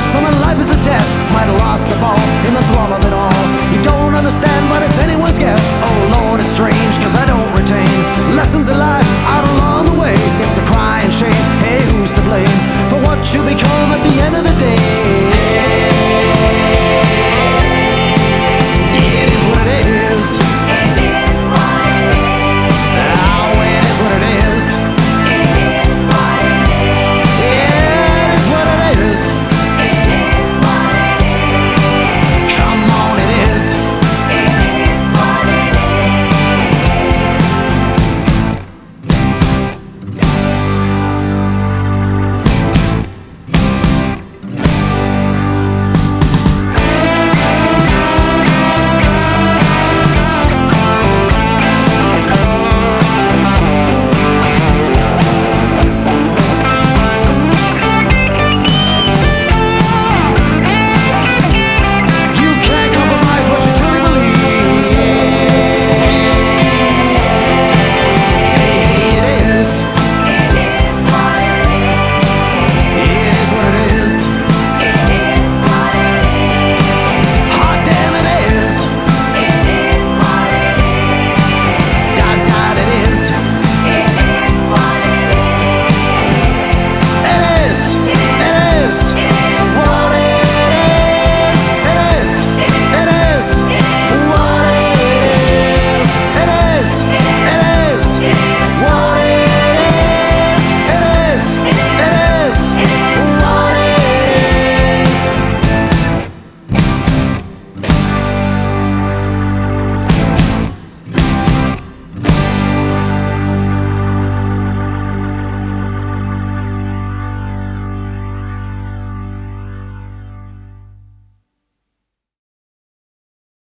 Some in life is a test, might have lost the ball in the thrum of it all. You don't understand, but it's anyone's guess. Oh Lord, it's strange, cause I don't retain lessons in life out along the way. It's a crying shame, hey, who's to blame for what you become at the end of the